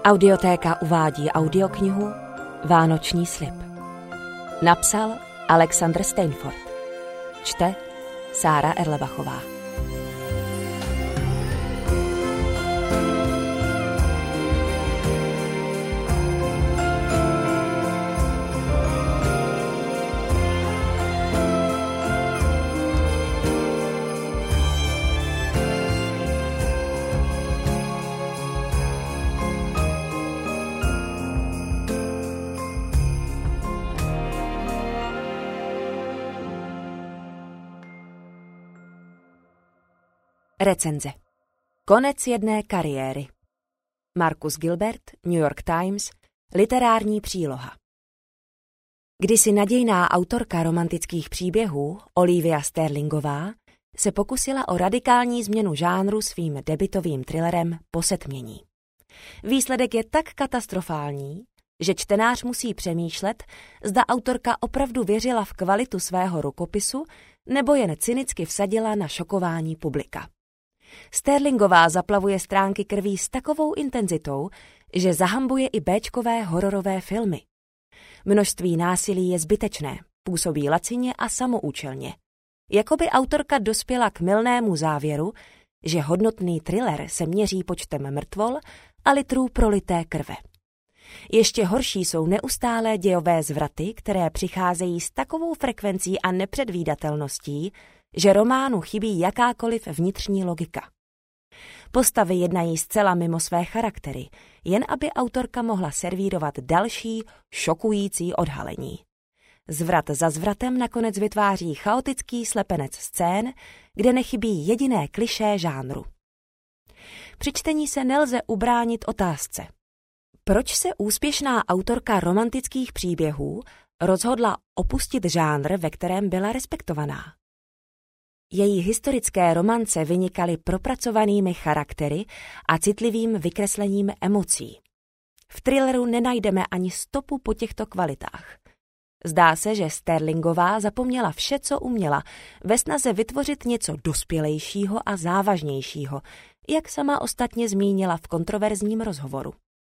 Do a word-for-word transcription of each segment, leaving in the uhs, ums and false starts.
Audiotéka uvádí audioknihu Vánoční slib. Napsal Alexander Steinfort. Čte Sára Erlebachová. Recenze. Konec jedné kariéry. Marcus Gilbert, New York Times, literární příloha. Kdysi nadějná autorka romantických příběhů Olivia Sterlingová se pokusila o radikální změnu žánru svým debutovým thrillerem Posetmění. Výsledek je tak katastrofální, že čtenář musí přemýšlet, zda autorka opravdu věřila v kvalitu svého rukopisu nebo jen cynicky vsadila na šokování publika. Sterlingová zaplavuje stránky krví s takovou intenzitou, že zahambuje i béčkové hororové filmy. Množství násilí je zbytečné, působí lacině a samoučelně. Jakoby autorka dospěla k mylnému závěru, že hodnotný thriller se měří počtem mrtvol a litrů prolité krve. Ještě horší jsou neustálé dějové zvraty, které přicházejí s takovou frekvencí a nepředvídatelností, že románu chybí jakákoliv vnitřní logika. Postavy jednají zcela mimo své charaktery, jen aby autorka mohla servírovat další šokující odhalení. Zvrat za zvratem nakonec vytváří chaotický slepenec scén, kde nechybí jediné klišé žánru. Při čtení se nelze ubránit otázce. Proč se úspěšná autorka romantických příběhů rozhodla opustit žánr, ve kterém byla respektovaná? Její historické romance vynikaly propracovanými charaktery a citlivým vykreslením emocí. V thrilleru nenajdeme ani stopu po těchto kvalitách. Zdá se, že Sterlingová zapomněla vše, co uměla, ve snaze vytvořit něco dospělejšího a závažnějšího, jak sama ostatně zmínila v kontroverzním rozhovoru.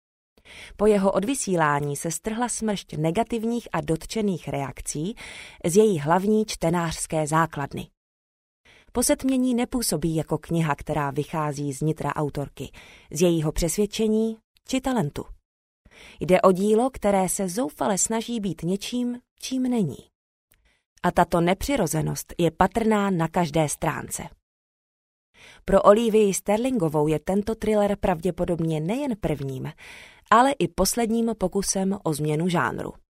Po jeho odvysílání se strhla smršť negativních a dotčených reakcí z její hlavní čtenářské základny. Posetmění nepůsobí jako kniha, která vychází z nitra autorky, z jejího přesvědčení či talentu. Jde o dílo, které se zoufale snaží být něčím, čím není. A tato nepřirozenost je patrná na každé stránce. Pro Olivii Sterlingovou je tento thriller pravděpodobně nejen prvním, ale i posledním pokusem o změnu žánru.